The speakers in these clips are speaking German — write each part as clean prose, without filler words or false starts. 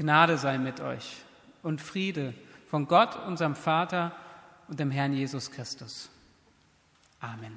Gnade sei mit euch und Friede von Gott, unserem Vater und dem Herrn Jesus Christus. Amen.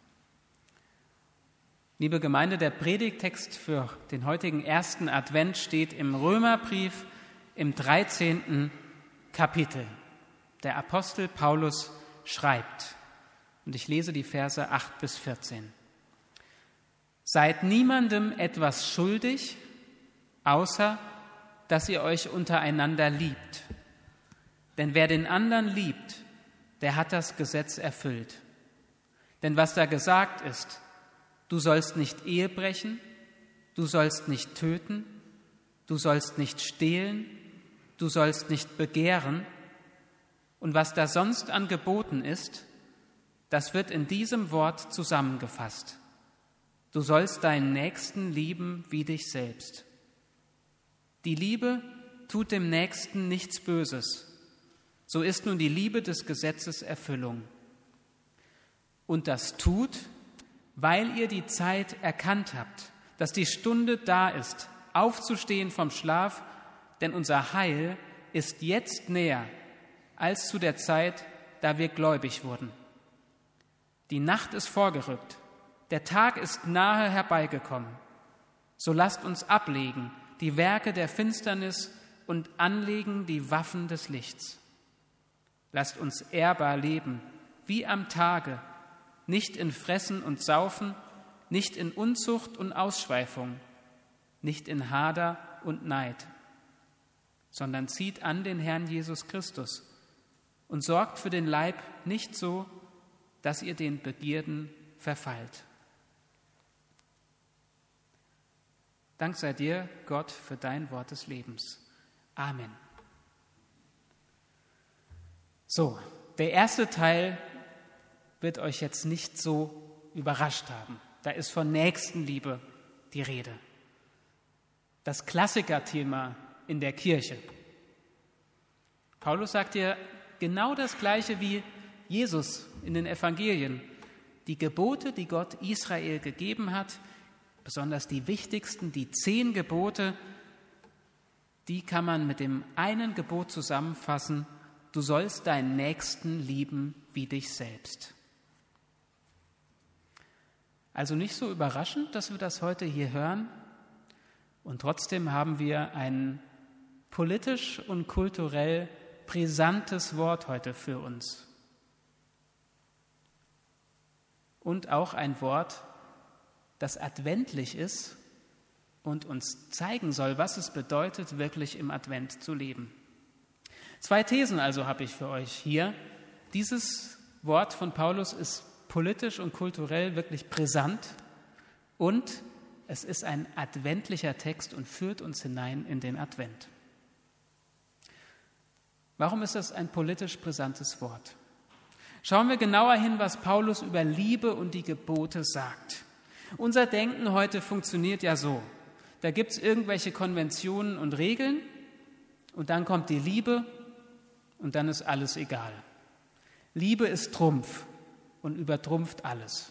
Liebe Gemeinde, der Predigttext für den heutigen ersten Advent steht im Römerbrief im 13. Kapitel. Der Apostel Paulus schreibt, und ich lese die Verse 8 bis 14. Seid niemandem etwas schuldig, außer dass ihr euch untereinander liebt. Denn wer den anderen liebt, der hat das Gesetz erfüllt. Denn was da gesagt ist, du sollst nicht Ehe brechen, du sollst nicht töten, du sollst nicht stehlen, du sollst nicht begehren, und was da sonst an Geboten ist, das wird in diesem Wort zusammengefasst. Du sollst deinen Nächsten lieben wie dich selbst. Die Liebe tut dem Nächsten nichts Böses. So ist nun die Liebe des Gesetzes Erfüllung. Und das tut, weil ihr die Zeit erkannt habt, dass die Stunde da ist, aufzustehen vom Schlaf, denn unser Heil ist jetzt näher als zu der Zeit, da wir gläubig wurden. Die Nacht ist vorgerückt, der Tag ist nahe herbeigekommen. So lasst uns ablegen die Werke der Finsternis und anlegen die Waffen des Lichts. Lasst uns ehrbar leben, wie am Tage, nicht in Fressen und Saufen, nicht in Unzucht und Ausschweifung, nicht in Hader und Neid, sondern zieht an den Herrn Jesus Christus und sorgt für den Leib nicht so, dass ihr den Begierden verfallt. Dank sei dir, Gott, für dein Wort des Lebens. Amen. So, der erste Teil wird euch jetzt nicht so überrascht haben. Da ist von Nächstenliebe die Rede. Das Klassikerthema in der Kirche. Paulus sagt hier genau das Gleiche wie Jesus in den Evangelien. Die Gebote, die Gott Israel gegeben hat, besonders die wichtigsten, die 10 Gebote, die kann man mit dem einen Gebot zusammenfassen: Du sollst deinen Nächsten lieben wie dich selbst. Also nicht so überraschend, dass wir das heute hier hören. Und trotzdem haben wir ein politisch und kulturell brisantes Wort heute für uns. Und auch ein Wort, das adventlich ist und uns zeigen soll, was es bedeutet, wirklich im Advent zu leben. 2 Thesen also habe ich für euch hier. Dieses Wort von Paulus ist politisch und kulturell wirklich brisant und es ist ein adventlicher Text und führt uns hinein in den Advent. Warum ist das ein politisch brisantes Wort? Schauen wir genauer hin, was Paulus über Liebe und die Gebote sagt. Unser Denken heute funktioniert ja so. Da gibt es irgendwelche Konventionen und Regeln und dann kommt die Liebe und dann ist alles egal. Liebe ist Trumpf und übertrumpft alles.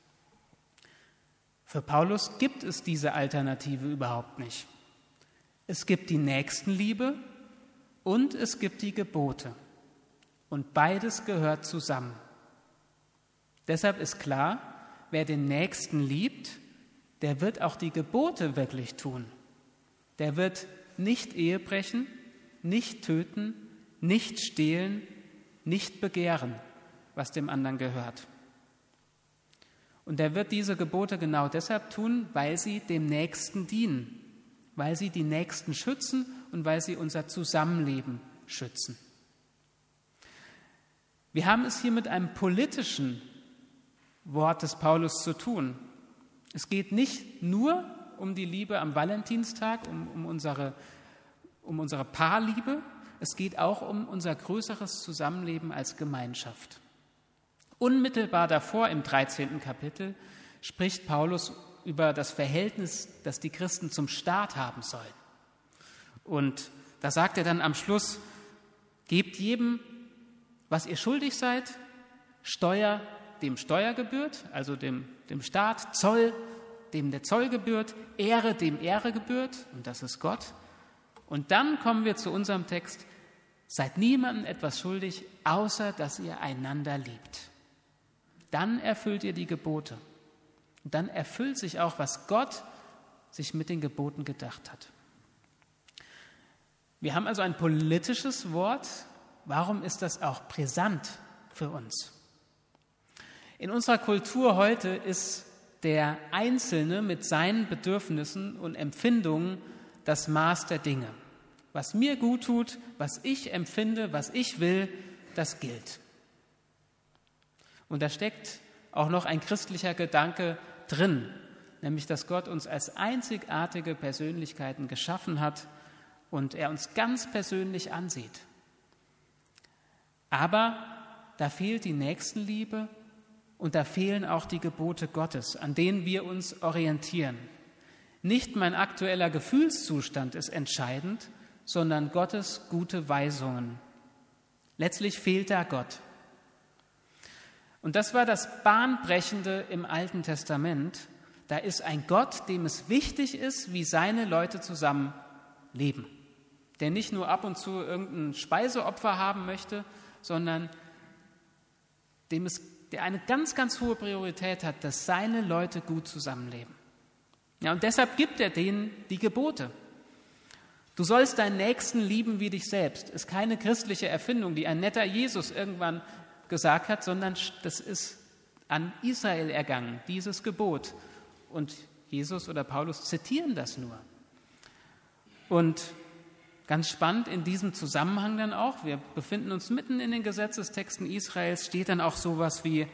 Für Paulus gibt es diese Alternative überhaupt nicht. Es gibt die Nächstenliebe und es gibt die Gebote. Und beides gehört zusammen. Deshalb ist klar, wer den Nächsten liebt, der wird auch die Gebote wirklich tun. Der wird nicht Ehe brechen, nicht töten, nicht stehlen, nicht begehren, was dem anderen gehört. Und er wird diese Gebote genau deshalb tun, weil sie dem Nächsten dienen, weil sie die Nächsten schützen und weil sie unser Zusammenleben schützen. Wir haben es hier mit einem politischen Wort des Paulus zu tun. Es geht nicht nur um die Liebe am Valentinstag, um unsere Paarliebe, es geht auch um unser größeres Zusammenleben als Gemeinschaft. Unmittelbar davor im 13. Kapitel spricht Paulus über das Verhältnis, das die Christen zum Staat haben sollen. Und da sagt er dann am Schluss: Gebt jedem, was ihr schuldig seid, Steuer dem Steuer gebührt, also dem Staat, Zoll dem der Zoll gebührt, Ehre dem Ehre gebührt, und das ist Gott, Und dann kommen wir zu unserem Text: Seid niemandem etwas schuldig, außer dass ihr einander liebt. Dann erfüllt ihr die Gebote. Und dann erfüllt sich auch, was Gott sich mit den Geboten gedacht hat. Wir haben also ein politisches Wort. Warum ist das auch brisant für uns? In unserer Kultur heute ist der Einzelne mit seinen Bedürfnissen und Empfindungen das Maß der Dinge. Was mir gut tut, was ich empfinde, was ich will, das gilt. Und da steckt auch noch ein christlicher Gedanke drin, nämlich dass Gott uns als einzigartige Persönlichkeiten geschaffen hat und er uns ganz persönlich ansieht. Aber da fehlt die Nächstenliebe und da fehlen auch die Gebote Gottes, an denen wir uns orientieren. Nicht mein aktueller Gefühlszustand ist entscheidend, sondern Gottes gute Weisungen. Letztlich fehlt da Gott. Und das war das Bahnbrechende im Alten Testament. Da ist ein Gott, dem es wichtig ist, wie seine Leute zusammen leben. Der nicht nur ab und zu irgendein Speiseopfer haben möchte, sondern der eine ganz, ganz hohe Priorität hat, dass seine Leute gut zusammenleben. Ja, und deshalb gibt er denen die Gebote. Du sollst deinen Nächsten lieben wie dich selbst. Ist keine christliche Erfindung, die ein netter Jesus irgendwann gesagt hat, sondern das ist an Israel ergangen, dieses Gebot. Und Jesus oder Paulus zitieren das nur. Und ganz spannend in diesem Zusammenhang dann auch, wir befinden uns mitten in den Gesetzestexten Israels, steht dann auch sowas wie: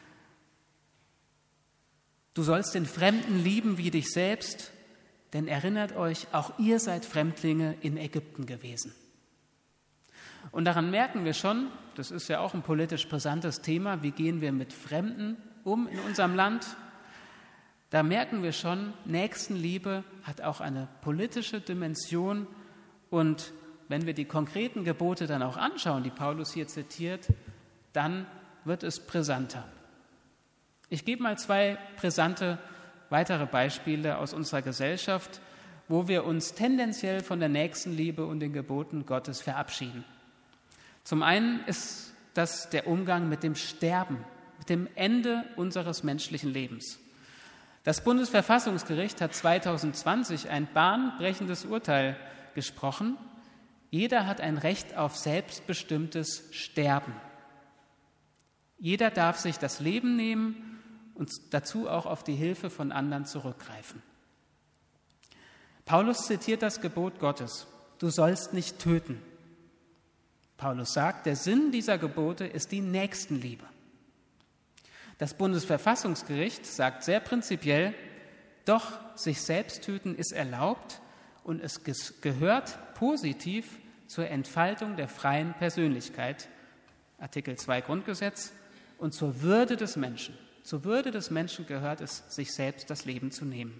Du sollst den Fremden lieben wie dich selbst, denn erinnert euch, auch ihr seid Fremdlinge in Ägypten gewesen. Und daran merken wir schon, das ist ja auch ein politisch brisantes Thema, wie gehen wir mit Fremden um in unserem Land? Da merken wir schon, Nächstenliebe hat auch eine politische Dimension. Und wenn wir die konkreten Gebote dann auch anschauen, die Paulus hier zitiert, dann wird es brisanter. Ich gebe mal 2 brisante weitere Beispiele aus unserer Gesellschaft, wo wir uns tendenziell von der Nächstenliebe und den Geboten Gottes verabschieden. Zum einen ist das der Umgang mit dem Sterben, mit dem Ende unseres menschlichen Lebens. Das Bundesverfassungsgericht hat 2020 ein bahnbrechendes Urteil gesprochen: Jeder hat ein Recht auf selbstbestimmtes Sterben. Jeder darf sich das Leben nehmen und dazu auch auf die Hilfe von anderen zurückgreifen. Paulus zitiert das Gebot Gottes: Du sollst nicht töten. Paulus sagt, der Sinn dieser Gebote ist die Nächstenliebe. Das Bundesverfassungsgericht sagt sehr prinzipiell: Doch, sich selbst töten ist erlaubt und es gehört positiv zur Entfaltung der freien Persönlichkeit, Artikel 2 Grundgesetz, und zur Würde des Menschen. Zur Würde des Menschen gehört es, sich selbst das Leben zu nehmen.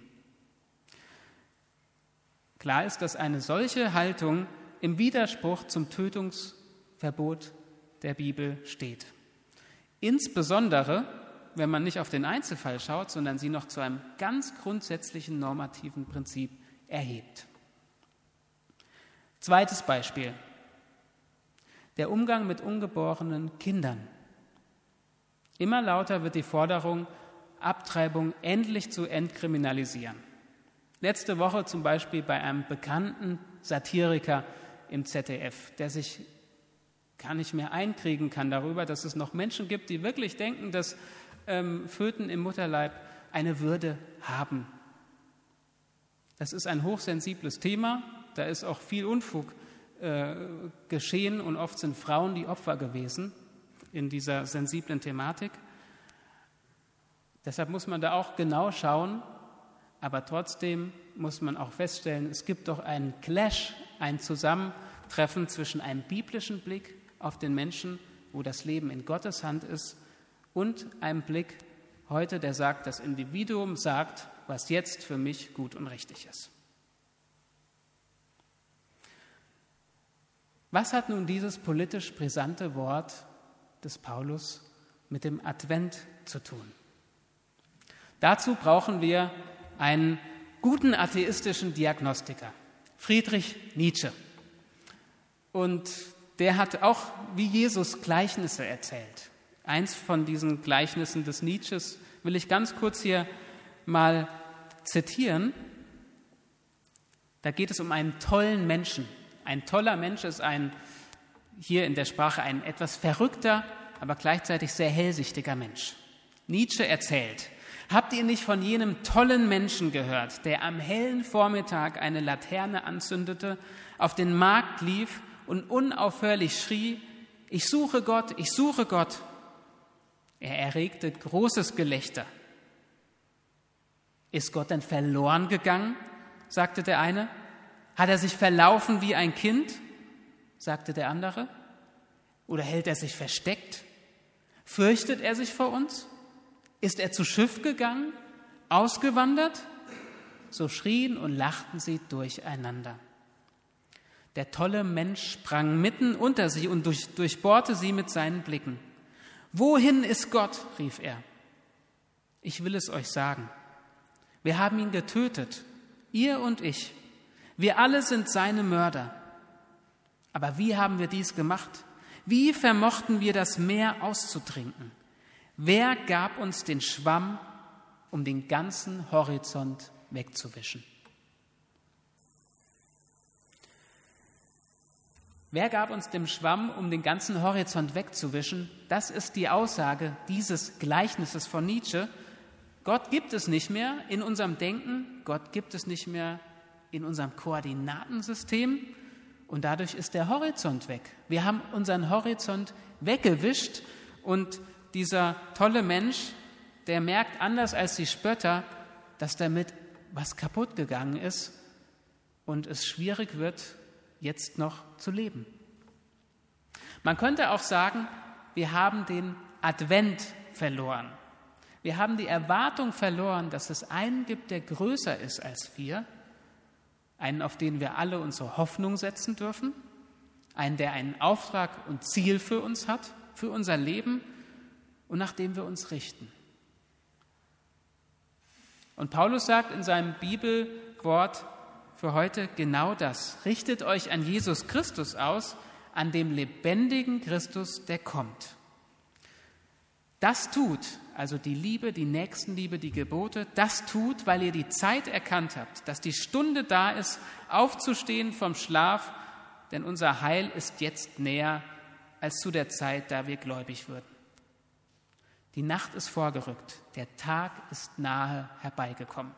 Klar ist, dass eine solche Haltung im Widerspruch zum Tötungsverbot der Bibel steht. Insbesondere, wenn man nicht auf den Einzelfall schaut, sondern sie noch zu einem ganz grundsätzlichen normativen Prinzip erhebt. Zweites Beispiel: der Umgang mit ungeborenen Kindern. Immer lauter wird die Forderung, Abtreibung endlich zu entkriminalisieren. Letzte Woche zum Beispiel bei einem bekannten Satiriker im ZDF, der sich gar nicht mehr einkriegen kann darüber, dass es noch Menschen gibt, die wirklich denken, dass Föten im Mutterleib eine Würde haben. Das ist ein hochsensibles Thema, da ist auch viel Unfug geschehen und oft sind Frauen die Opfer gewesen in dieser sensiblen Thematik. Deshalb muss man da auch genau schauen, aber trotzdem muss man auch feststellen, es gibt doch einen Clash, ein Zusammentreffen zwischen einem biblischen Blick auf den Menschen, wo das Leben in Gottes Hand ist, und einem Blick heute, der sagt, das Individuum sagt, was jetzt für mich gut und richtig ist. Was hat nun dieses politisch brisante Wort des Paulus mit dem Advent zu tun? Dazu brauchen wir einen guten atheistischen Diagnostiker. Friedrich Nietzsche. Und der hat auch wie Jesus Gleichnisse erzählt. Eins von diesen Gleichnissen des Nietzsches will ich ganz kurz hier mal zitieren. Da geht es um einen tollen Menschen. Ein toller Mensch ist hier in der Sprache ein etwas verrückter, aber gleichzeitig sehr hellsichtiger Mensch. Nietzsche erzählt: Habt ihr nicht von jenem tollen Menschen gehört, der am hellen Vormittag eine Laterne anzündete, auf den Markt lief und unaufhörlich schrie: Ich suche Gott, ich suche Gott. Er erregte großes Gelächter. Ist Gott denn verloren gegangen? Sagte der eine. Hat er sich verlaufen wie ein Kind? Sagte der andere. Oder hält er sich versteckt? Fürchtet er sich vor uns? Ist er zu Schiff gegangen? Ausgewandert? So schrien und lachten sie durcheinander. Der tolle Mensch sprang mitten unter sie und durchbohrte sie mit seinen Blicken. Wohin ist Gott? Rief er. Ich will es euch sagen. Wir haben ihn getötet, ihr und ich. Wir alle sind seine Mörder. Aber wie haben wir dies gemacht? Wie vermochten wir das Meer auszutrinken? Wer gab uns den Schwamm, um den ganzen Horizont wegzuwischen? Wer gab uns den Schwamm, um den ganzen Horizont wegzuwischen? Das ist die Aussage dieses Gleichnisses von Nietzsche. Gott gibt es nicht mehr in unserem Denken, Gott gibt es nicht mehr in unserem Koordinatensystem und dadurch ist der Horizont weg. Wir haben unseren Horizont weggewischt und dieser tolle Mensch, der merkt anders als die Spötter, dass damit was kaputt gegangen ist und es schwierig wird, jetzt noch zu leben. Man könnte auch sagen, wir haben den Advent verloren. Wir haben die Erwartung verloren, dass es einen gibt, der größer ist als wir, einen, auf den wir alle unsere Hoffnung setzen dürfen, einen, der einen Auftrag und Ziel für uns hat, für unser Leben und nach dem wir uns richten. Und Paulus sagt in seinem Bibelwort für heute genau das. Richtet euch an Jesus Christus aus, an dem lebendigen Christus, der kommt. Das tut, also die Liebe, die Nächstenliebe, die Gebote, das tut, weil ihr die Zeit erkannt habt, dass die Stunde da ist, aufzustehen vom Schlaf, denn unser Heil ist jetzt näher als zu der Zeit, da wir gläubig würden. Die Nacht ist vorgerückt, der Tag ist nahe herbeigekommen.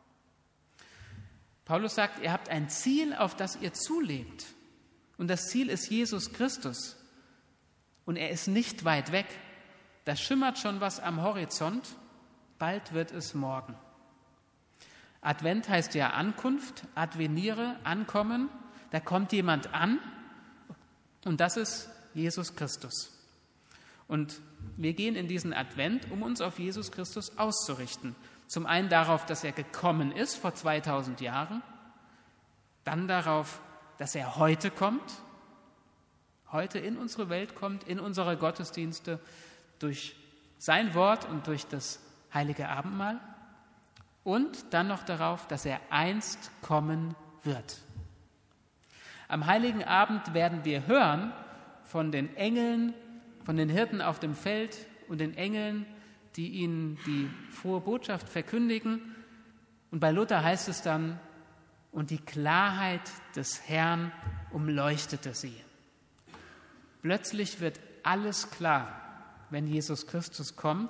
Paulus sagt, ihr habt ein Ziel, auf das ihr zulebt. Und das Ziel ist Jesus Christus. Und er ist nicht weit weg. Da schimmert schon was am Horizont. Bald wird es morgen. Advent heißt ja Ankunft, adveniere, ankommen. Da kommt jemand an. Und das ist Jesus Christus. Und wir gehen in diesen Advent, um uns auf Jesus Christus auszurichten. Zum einen darauf, dass er gekommen ist vor 2000 Jahren, dann darauf, dass er heute kommt, heute in unsere Welt kommt, in unsere Gottesdienste, durch sein Wort und durch das heilige Abendmahl und dann noch darauf, dass er einst kommen wird. Am heiligen Abend werden wir hören von den Engeln, von den Hirten auf dem Feld und den Engeln, die ihnen die frohe Botschaft verkündigen. Und bei Luther heißt es dann, und die Klarheit des Herrn umleuchtete sie. Plötzlich wird alles klar, wenn Jesus Christus kommt.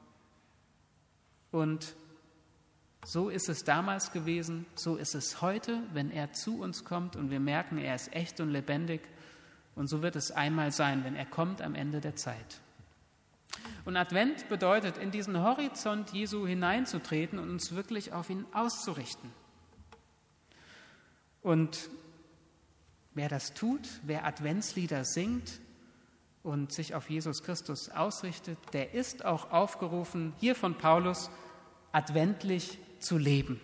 Und so ist es damals gewesen, so ist es heute, wenn er zu uns kommt und wir merken, er ist echt und lebendig. Und so wird es einmal sein, wenn er kommt am Ende der Zeit. Und Advent bedeutet, in diesen Horizont Jesu hineinzutreten und uns wirklich auf ihn auszurichten. Und wer das tut, wer Adventslieder singt und sich auf Jesus Christus ausrichtet, der ist auch aufgerufen, hier von Paulus, adventlich zu leben.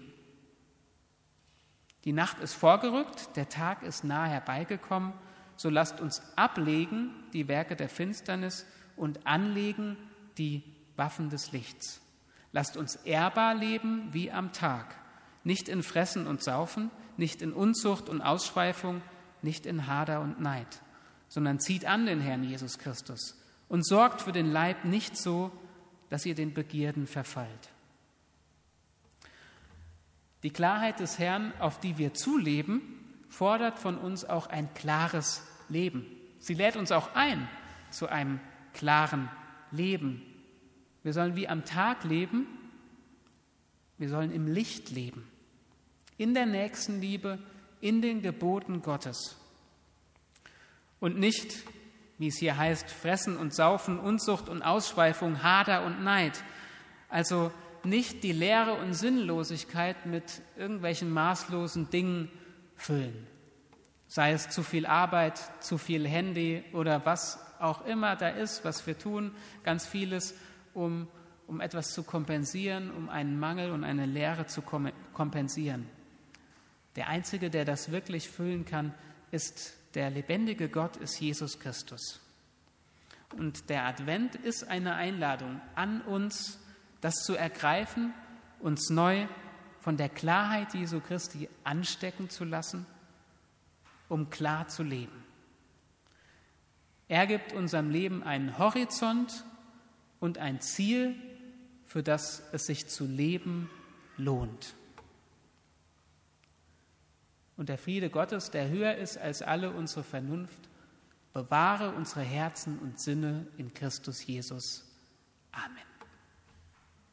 Die Nacht ist vorgerückt, der Tag ist nahe herbeigekommen, so lasst uns ablegen die Werke der Finsternis und anlegen die Waffen des Lichts. Lasst uns ehrbar leben wie am Tag, nicht in Fressen und Saufen, nicht in Unzucht und Ausschweifung, nicht in Hader und Neid, sondern zieht an den Herrn Jesus Christus und sorgt für den Leib nicht so, dass ihr den Begierden verfallt. Die Klarheit des Herrn, auf die wir zuleben, fordert von uns auch ein klares Leben. Sie lädt uns auch ein zu einem klaren Leben. Wir sollen wie am Tag leben, wir sollen im Licht leben, in der Nächstenliebe, in den Geboten Gottes. Und nicht, wie es hier heißt, Fressen und Saufen, Unzucht und Ausschweifung, Hader und Neid. Also nicht die Leere und Sinnlosigkeit mit irgendwelchen maßlosen Dingen füllen. Sei es zu viel Arbeit, zu viel Handy oder was auch immer da ist, was wir tun, ganz vieles, um etwas zu kompensieren, um einen Mangel und eine Leere zu kompensieren. Der Einzige, der das wirklich füllen kann, ist der lebendige Gott, ist Jesus Christus. Und der Advent ist eine Einladung an uns, das zu ergreifen, uns neu von der Klarheit Jesu Christi anstecken zu lassen, um klar zu leben. Er gibt unserem Leben einen Horizont und ein Ziel, für das es sich zu leben lohnt. Und der Friede Gottes, der höher ist als alle unsere Vernunft, bewahre unsere Herzen und Sinne in Christus Jesus. Amen.